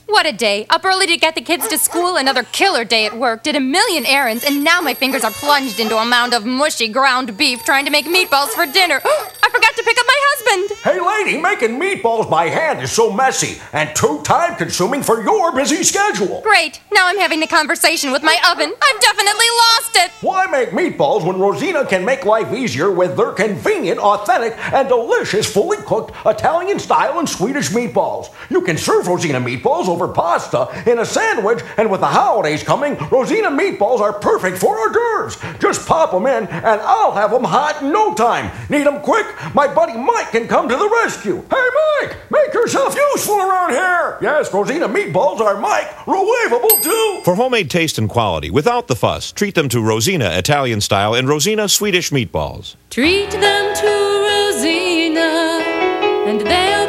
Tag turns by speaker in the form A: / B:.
A: What a day. Up early to get the kids to school, another killer day at work, did a million errands, and now my fingers are plunged into a mound of mushy ground beef trying to make meatballs for dinner. I forgot to pick up my husband.
B: Hey lady, making meatballs by hand is so messy and too time-consuming for your busy schedule.
A: Great. Now I'm having a conversation with my oven. I've definitely lost it.
B: Why make meatballs when Rosina can make life easier with their convenient, authentic, and delicious fully cooked Italian-style and Swedish meatballs? You can serve Rosina meatballs over pasta, in a sandwich, and with the holidays coming, Rosina meatballs are perfect for hors d'oeuvres. Just pop them in, and I'll have them hot in no time. Need them quick? My buddy Mike can come to the rescue. Hey, Mike, make yourself useful around here. Yes, Rosina meatballs are microwavable too.
C: For homemade taste and quality, without the fuss, treat them to Rosina Italian style and Rosina Swedish meatballs.
A: Treat them to Rosina, and they'll